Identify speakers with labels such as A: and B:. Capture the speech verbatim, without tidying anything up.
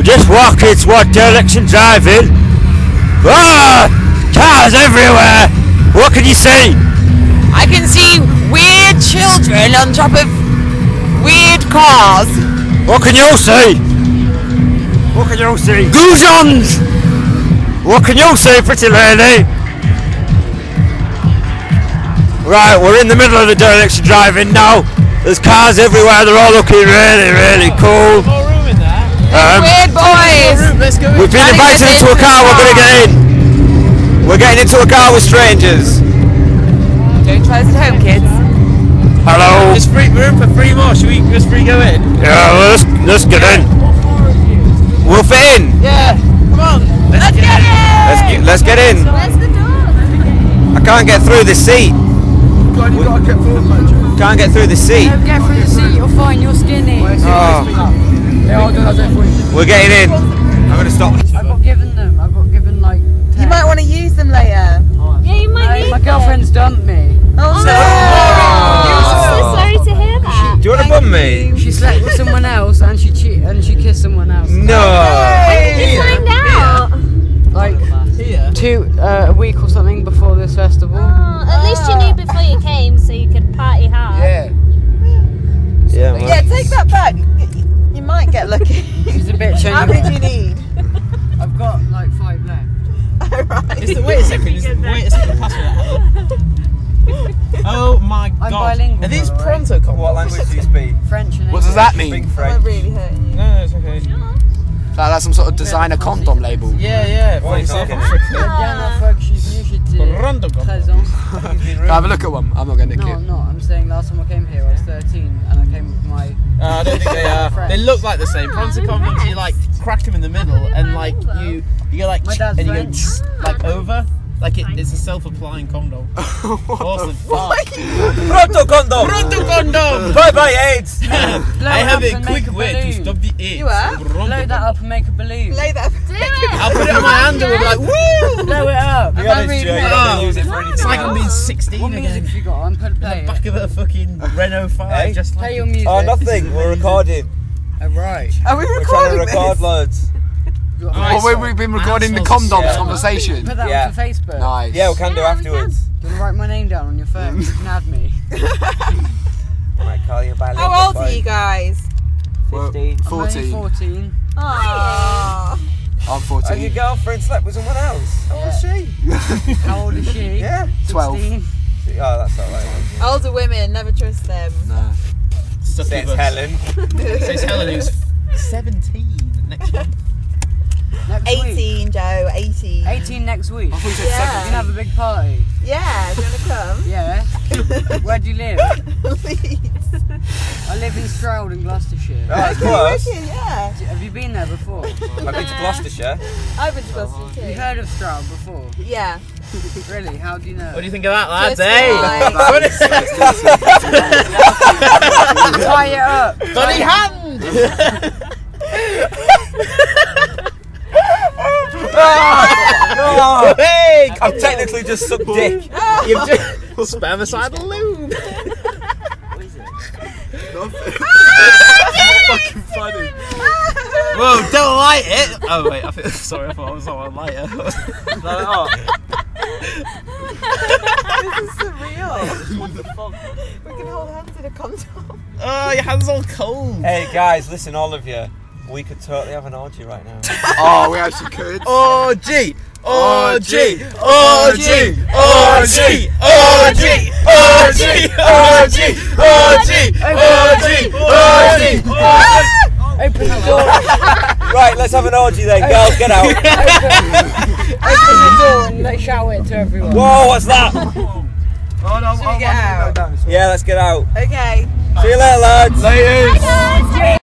A: just walking toward Dereliction Drive-In. Ah! Cars everywhere! What can you see?
B: I can see weird children on top of weird cars.
A: What can you see? What can you see? Goujons! What can you see, pretty lady? Right, we're in the middle of the Dereliction Drive-In now. There's cars everywhere, they're all looking really, really cool. Um,
B: Weird boys!
C: Let's go in.
A: we've been invited into a car, we're going to get in. We're getting into a car with strangers.
B: Don't try this at home, kids.
A: Hello.
C: There's free room for three more. Should we just free go in?
A: Yeah, well, let's, let's get in. We'll fit in.
C: Yeah. Come on. Let's,
B: Let's
C: get,
B: get
C: in.
B: in!
A: Let's get, let's get in.
D: Where's the door?
A: I can't get through the seat.
C: God, you gotta get forward, mate.
A: Can't get through the seat.
E: Don't get through the seat, you're fine, you're skinny.
A: Oh.
E: Yeah, I'll do that for you.
A: We're getting in. I'm going to stop.
E: I got given them, I got given like ten.
B: You might want to use them later.
D: Yeah, you might
E: Hey,
D: need
E: my
D: them.
E: girlfriend's dumped me.
B: Oh, no!
D: I'm so sorry to hear that.
A: Do you want to bum me?
E: She slept with someone else and she cheated and she kissed someone else.
A: No.
D: When did you find out?
E: Like
C: Here.
E: two, uh, a week or something before this festival.
D: Oh, at least you knew before you came, so you could party hard.
E: Yeah.
A: Yeah, man.
B: Yeah, take that back. You might get lucky.
E: She's a bitch
B: How many
E: anyway.
B: do you need?
E: I've got like five left.
B: Alright.
C: Is the, wait a second. Is the, wait a second. Pass me that. Oh my
E: I'm
C: god.
E: bilingual,
C: Are these
E: by the way.
C: pronto combos?
A: What language do you speak?
E: French and
F: What does that
A: Speak
F: mean?
B: I
A: French.
B: really hurt you.
C: No, no, it's okay.
F: Like that's some sort of designer condom label.
C: Yeah, yeah.
A: What are you
C: South
A: talking?
C: African.
E: Diana Folk, she's new, she did
C: Pronto combos.
E: treize ans.
F: Have a look at one. I'm not going to nick
E: No,
F: it.
E: I'm not. I'm saying last time I came here I was thirteen and I came with my...
C: Uh, I don't think they are. They look like the same. Pronto condoms, you like crack them in the middle and like you you go like
E: My dad's
C: and you
E: French.
C: go like over. Like it, it's a self-applying condom. Awesome.
A: Pronto condom.
C: Pronto condom.
A: Bye bye AIDS.
E: Blow
C: I
E: it
C: have
E: up
C: a
E: and
C: quick
E: make a
C: way to
E: balloon.
C: stop the AIDS.
B: You are?
C: Pronto
E: Blow that up and make a balloon.
B: Lay that.
D: Do it!
C: I'll put it on my hand and we'll be like, woo!
E: Blow it up.
A: Be
E: Am I
A: honest,
E: reading
A: Joe, you
E: it?
A: don't use it for anything
C: It's like I'm being
A: else.
C: sixteen
E: What music
C: again.
E: have you got on? Put, play
C: The
E: it.
C: back of a fucking Renault five,
A: Hey?
C: just like
E: Play your music.
A: Oh, nothing. We're recording.
E: Oh, right.
B: Are we
A: We're trying to
B: recording
A: record
B: this?
A: loads.
E: You got-
C: Nice.
F: Oh, we, we've been recording the
C: Assholes.
F: condoms
A: Yeah.
F: conversation.
E: Put that
A: Yeah.
E: onto Facebook.
F: Nice.
A: Yeah, we can do
D: Yeah, we
A: afterwards.
E: Do you want to write my name down on your phone? You can add me.
A: I might call you by
B: How old are you guys?
F: Well,
A: fifteen.
E: I'm only
F: fourteen.
E: fourteen.
B: Aww.
F: I'm
A: Oh, your
F: fourteen.
A: girlfriend slept with someone else? How old is she?
E: How old is she?
A: Yeah.
F: twelve.
E: sixteen.
A: She- Oh, that's alright.
B: Older women, never trust them.
F: Nah.
C: Stuff
A: Says
C: with us.
A: Helen.
C: Says Helen, who's seventeen next month.
E: Next week.
B: eighteen, Joe, eighteen.
E: eighteen next week.
F: I thought you said
E: We
B: Yeah.
E: can have a big party.
B: Yeah, do you want to come?
E: Yeah. Where do you live?
B: Please.
E: I live in Stroud in Gloucestershire.
A: Oh, that's
B: Okay,
A: close.
B: wicked, yeah.
E: Have you been there before?
A: I've been to Gloucestershire.
B: I've been to Gloucester
E: Have you
B: too.
E: heard of Stroud before?
B: Yeah.
E: Really? How do you know?
C: What do you think of that, lads?
B: Just
C: Hey!
B: like-
E: Tie it up.
C: Funny hand!
A: Oh,
C: Hey!
A: I've technically just sucked dick.
C: You've just spermicidal lube.
F: Fucking funny.
C: Whoa, don't light it! Oh wait, I feel sorry, I thought I was on a lighter.
A: Oh,
B: This is surreal. What the fuck? We can hold hands in a condom.
C: Oh, your hands all cold.
A: hey guys, listen, all of you. We could totally have an orgy right now.
F: Oh, we actually could.
C: O G! O G! O G! O G! O G! O G! O G! O G! O G! O G!
E: Open the door.
A: Right, let's have an orgy then, girls. Get out.
E: Open the door and let's shout it to everyone.
A: Whoa, what's that?
C: Oh no,
B: Should we get out?
A: Yeah, let's get out.
B: Okay.
A: See you later, lads.
F: Later.
D: Hi guys!